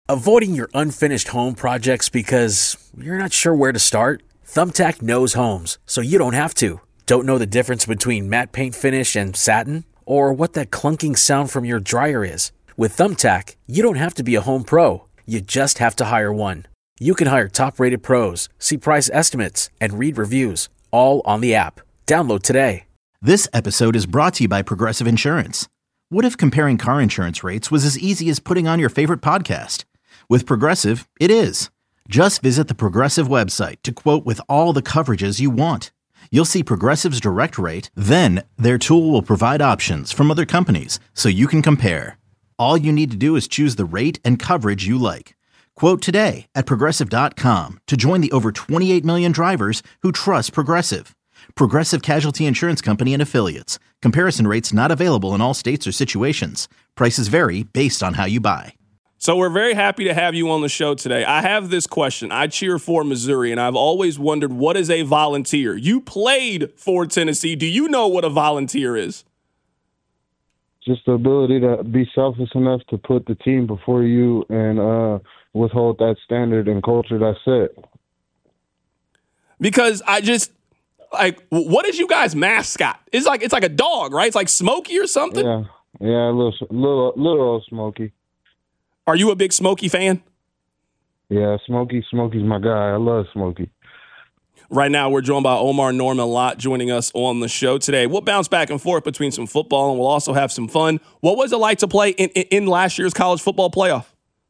Avoiding your unfinished home projects because you're not sure where to start? Thumbtack knows homes, so you don't have to. Don't know the difference between matte paint finish and satin? Or what that clunking sound from your dryer is? With Thumbtack, you don't have to be a home pro. You just have to hire one. You can hire top-rated pros, see price estimates, and read reviews, all on the app. Download today. This episode is brought to you by Progressive Insurance. What if comparing car insurance rates was as easy as putting on your favorite podcast? With Progressive, it is. Just visit the Progressive website to quote with all the coverages you want. You'll see Progressive's direct rate, then their tool will provide options from other companies so you can compare. All you need to do is choose the rate and coverage you like. Quote today at Progressive.com to join the over 28 million drivers who trust Progressive. Progressive Casualty Insurance Company and Affiliates. Comparison rates not available in all states or situations. Prices vary based on how you buy. So we're very happy to have you on the show today. I have this question. I cheer for Missouri, and I've always wondered, what is a volunteer? You played for Tennessee. Do you know what a volunteer is? Just the ability to be selfless enough to put the team before you and withhold that standard and culture that's set. Because I just, what is you guys' mascot? It's like a dog, right? It's like Smokey or something? Yeah, a little old Smokey. Are you a big Smokey fan? Yeah, Smokey's my guy. I love Smokey. Right now, we're joined by Omar Norman Lott joining us on the show today. We'll bounce back and forth between some football, and we'll also have some fun. What was it like to play in last year's college football playoff?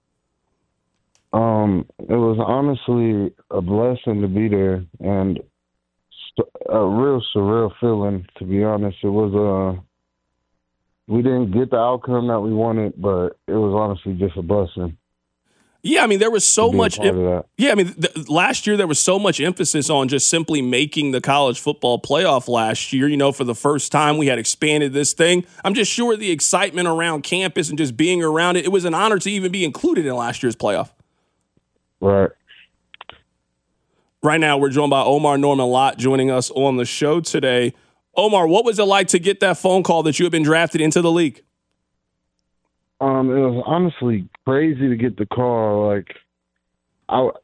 It was honestly a blessing to be there, and a real surreal feeling, to be honest. It was we didn't get the outcome that we wanted, but it was honestly just a blessing. Yeah, I mean, there was so much. Last year there was so much emphasis on just simply making the college football playoff last year. You know, for the first time we had expanded this thing. I'm just sure the excitement around campus and just being around it, it was an honor to even be included in last year's playoff. Right. Right now, we're joined by Omar Norman Lott joining us on the show today. Omar, what was it like to get that phone call that you had been drafted into the league? It was honestly crazy to get the call. At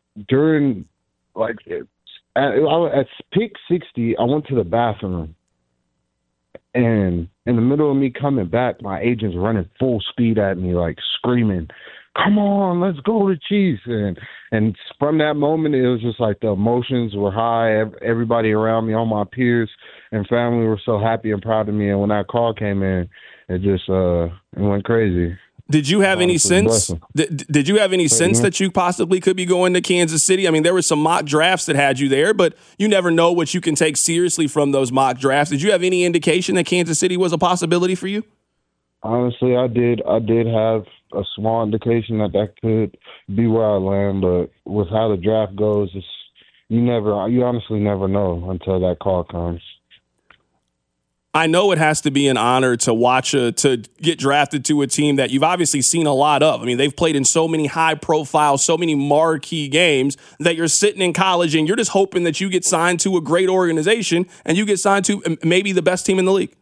pick 60, I went to the bathroom, and in the middle of me coming back, my agent's running full speed at me, like screaming, "Come on, let's go to Chiefs!" And from that moment, it was just like the emotions were high. Everybody around me, all my peers and family, were so happy and proud of me. And when that call came in, it just it went crazy. Did you have any sense? Did you have any sense that you possibly could be going to Kansas City? I mean, there were some mock drafts that had you there, but you never know what you can take seriously from those mock drafts. Did you have any indication that Kansas City was a possibility for you? Honestly, I did have a small indication that could be where I land, but with how the draft goes, you honestly never know until that call comes. I know it has to be an honor to watch to get drafted to a team that you've obviously seen a lot of. I mean, they've played in so many high profile, so many marquee games that you're sitting in college and you're just hoping that you get signed to a great organization and you get signed to maybe the best team in the league.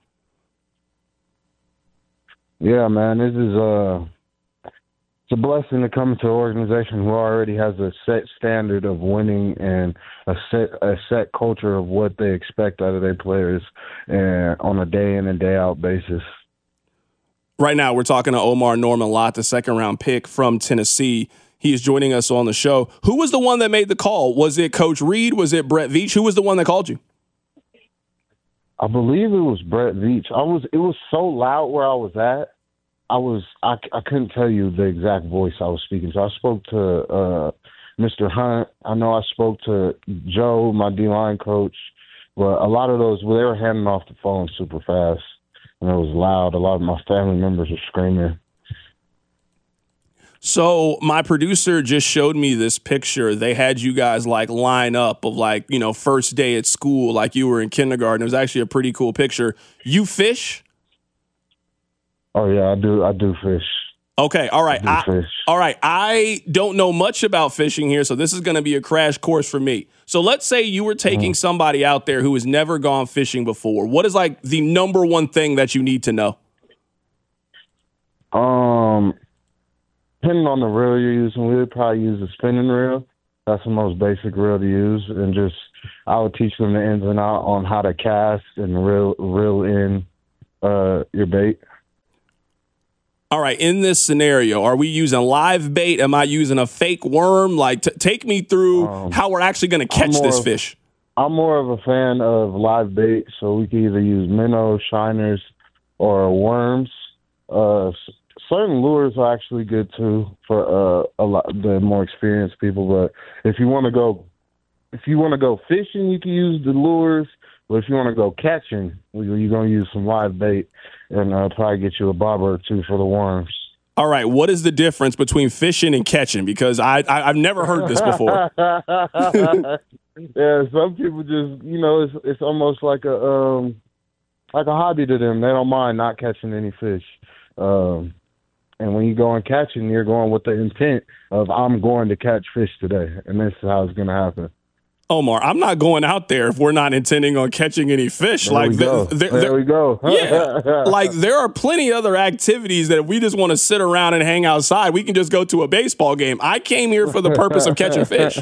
Yeah, man, this is it's a blessing to come to an organization who already has a set standard of winning and a set culture of what they expect out of their players on a day in and day out basis. Right now, we're talking to Omar Norman Lott, the second-round pick from Tennessee. He is joining us on the show. Who was the one that made the call? Was it Coach Reed? Was it Brett Veach? Who was the one that called you? I believe it was Brett Veach. It was so loud where I was at. I couldn't tell you the exact voice I was speaking to. I spoke to Mr. Hunt. I know I spoke to Joe, my D-line coach, but a lot of those, they were handing off the phone super fast, and it was loud. A lot of my family members were screaming. So my producer just showed me this picture. They had you guys line up of first day at school, like you were in kindergarten. It was actually a pretty cool picture. You fish? Oh yeah, I do fish. Okay, all right. I don't know much about fishing here, so this is going to be a crash course for me. So let's say you were taking somebody out there who has never gone fishing before. What is the number one thing that you need to know? Depending on the reel you're using, we would probably use a spinning reel. That's the most basic reel to use, and just I would teach them the ins and outs on how to cast and reel in your bait. All right, in this scenario, are we using live bait? Am I using a fake worm? Like, take me through how we're actually going to catch this fish. I'm more of a fan of live bait, so we can either use minnows, shiners, or worms. Certain lures are actually good too for a lot the more experienced people. But if you want to go fishing, you can use the lures. But if you want to go catching, you're gonna use some live bait and probably get you a bobber or two for the worms. All right, what is the difference between fishing and catching? Because I've never heard this before. Yeah, some people just it's almost like a hobby to them. They don't mind not catching any fish. And when you go on catching, you're going with the intent of I'm going to catch fish today, and this is how it's going to happen. Omar, I'm not going out there if we're not intending on catching any fish. There we go. Yeah, like there are plenty other activities that if we just want to sit around and hang outside, we can just go to a baseball game. I came here for the purpose of catching fish.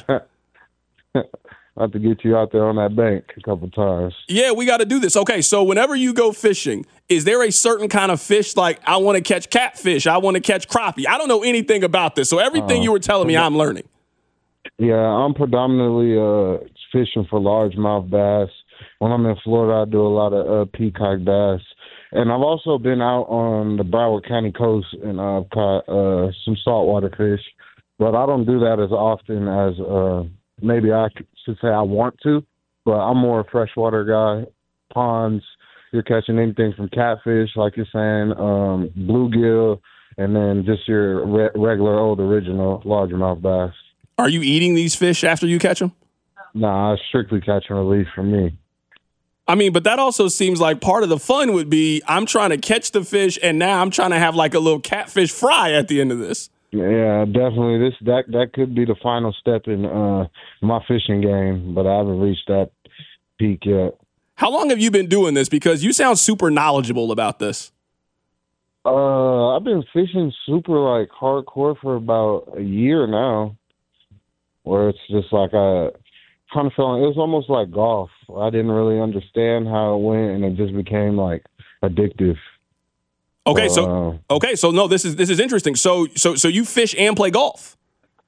I have to get you out there on that bank a couple times. Yeah, we got to do this. Okay, so whenever you go fishing, is there a certain kind of fish, like I want to catch catfish, I want to catch crappie? I don't know anything about this, so everything you were telling me, I'm learning. Yeah, I'm predominantly fishing for largemouth bass. When I'm in Florida, I do a lot of peacock bass. And I've also been out on the Broward County coast and I've caught some saltwater fish. But I don't do that as often as maybe I should say I want to. But I'm more a freshwater guy. Ponds, you're catching anything from catfish, like you're saying, bluegill, and then just your regular old original largemouth bass. Are you eating these fish after you catch them? Nah, it's strictly catch and release for me. I mean, but that also seems like part of the fun would be I'm trying to catch the fish, and now I'm trying to have like a little catfish fry at the end of this. Yeah, definitely. That could be the final step in my fishing game, but I haven't reached that peak yet. How long have you been doing this? Because you sound super knowledgeable about this. I've been fishing super like hardcore for about a year now, where it's just like I kind of felt it was almost like golf. I didn't really understand how it went, and it just became like addictive. Okay, so no, this is interesting. So you fish and play golf.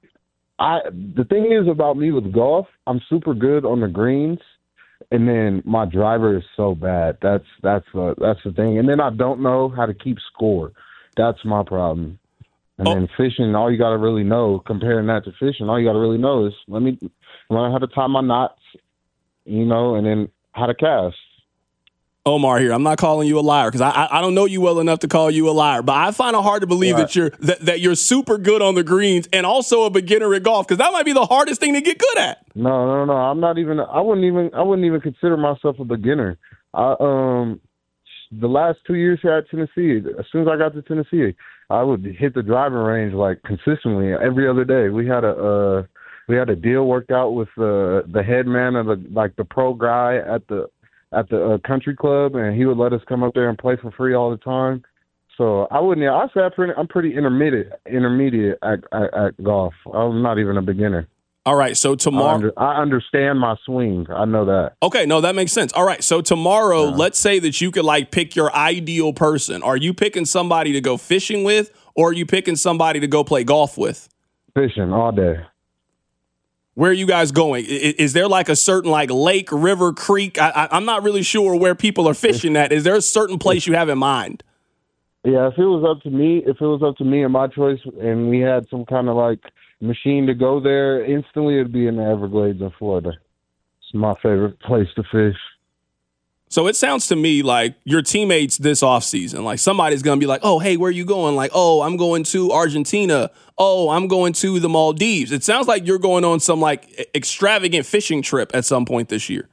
The thing is about me with golf, I'm super good on the greens, and then my driver is so bad. That's the thing. And then I don't know how to keep score. That's my problem. And then fishing, all you got to really know, comparing that to fishing, all you got to really know is let me learn how to tie my knots, and then how to cast. Omar here. I'm not calling you a liar because I don't know you well enough to call you a liar, but I find it hard to believe that you're super good on the greens and also a beginner at golf, because that might be the hardest thing to get good at. No. I'm not even. I wouldn't even consider myself a beginner. The last 2 years here at Tennessee, as soon as I got to Tennessee, I would hit the driving range like consistently every other day. We had a deal worked out with the head man of the pro guy at the country club, and he would let us come up there and play for free all the time. So I say I'm pretty intermediate at golf. I'm not even a beginner. All right, so tomorrow I understand my swing. I know that. Okay, no, that makes sense. All right, so tomorrow, let's say that you could like pick your ideal person. Are you picking somebody to go fishing with, or are you picking somebody to go play golf with? Fishing all day. Where are you guys going? Is there like a certain like lake, river, creek? I'm not really sure where people are fishing at. Is there a certain place you have in mind? Yeah, if it was up to me and my choice, and we had some kind of like machine to go there, instantly it'd be in the Everglades in Florida. It's my favorite place to fish. So it sounds to me like your teammates this offseason, like somebody's going to be like, oh, hey, where are you going? Like, oh, I'm going to Argentina. Oh, I'm going to the Maldives. It sounds like you're going on some like extravagant fishing trip at some point this year.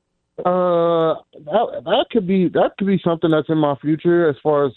That could be something that's in my future as far as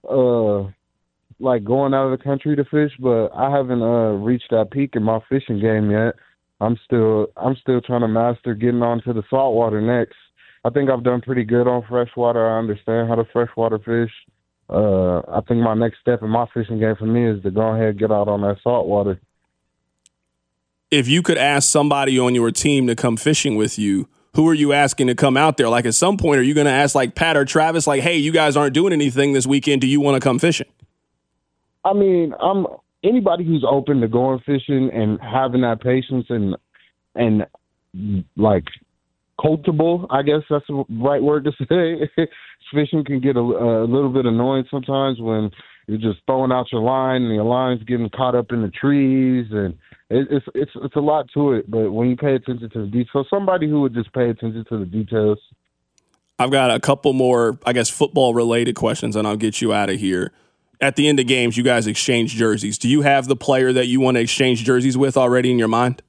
like going out of the country to fish, but I haven't reached that peak in my fishing game yet. I'm still trying to master getting onto the saltwater next. I think I've done pretty good on freshwater. I understand how to freshwater fish. I think my next step in my fishing game for me is to go ahead and get out on that saltwater. If you could ask somebody on your team to come fishing with you, who are you asking to come out there? Like, at some point, are you going to ask, like, Pat or Travis, like, hey, you guys aren't doing anything this weekend. Do you want to come fishing? I mean, anybody who's open to going fishing and having that patience and like coachable, I guess that's the right word to say. Fishing can get a little bit annoying sometimes when you're just throwing out your line and your line's getting caught up in the trees, and it's a lot to it. But when you pay attention to the details, somebody who would just pay attention to the details. I've got a couple more, I guess, football-related questions, and I'll get you out of here. At the end of games, you guys exchange jerseys. Do you have the player that you want to exchange jerseys with already in your mind?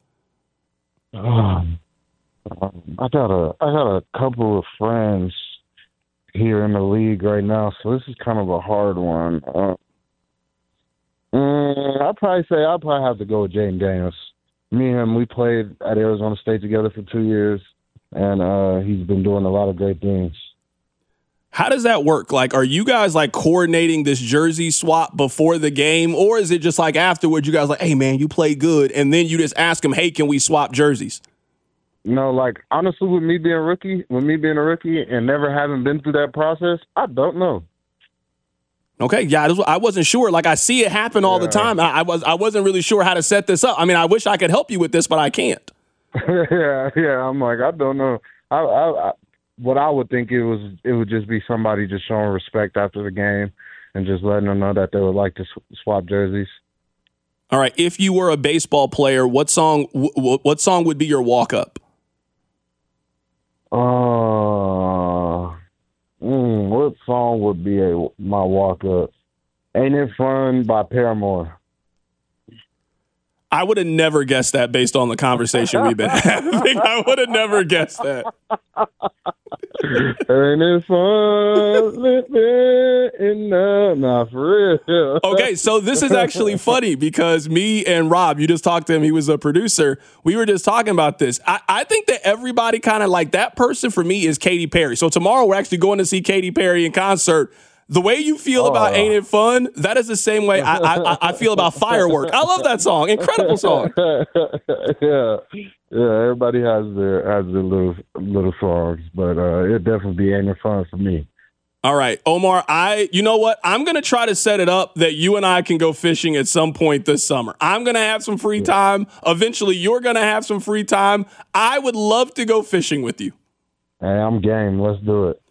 I got a couple of friends here in the league right now, so this is kind of a hard one. I'll probably have to go with Jaden Daniels. Me and him, we played at Arizona State together for 2 years, and he's been doing a lot of great things. How does that work? Like, are you guys like coordinating this jersey swap before the game, or is it just like afterwards you guys like, hey man, you played good, and then you just ask them, hey, can we swap jerseys? No, like, honestly, with me being a rookie and never having been through that process, I don't know. Okay, yeah, I wasn't sure. Like, I see it happen all the time. I wasn't really sure how to set this up. I mean, I wish I could help you with this, but I can't. yeah. I'm like, I don't know. What I would think it would just be somebody just showing respect after the game and just letting them know that they would like to swap jerseys. All right, if you were a baseball player, what song would be your walk-up? What song would be my walk-up? Ain't It Fun by Paramore. I would have never guessed that based on the conversation we've been having. I would have never guessed that. Ain't it fun living nah, for real. Okay, so this is actually funny because me and Rob, you just talked to him, he was a producer. We were just talking about this. I think that everybody kind of like that person for me is Katy Perry. So tomorrow we're actually going to see Katy Perry in concert. The way you feel about Ain't It Fun, that is the same way I feel about Firework. I love that song. Incredible song. Yeah, everybody has their little songs, but it definitely be Ain't It Fun for me. All right, Omar, you know what? I'm going to try to set it up that you and I can go fishing at some point this summer. I'm going to have some free time. Eventually, you're going to have some free time. I would love to go fishing with you. Hey, I'm game. Let's do it.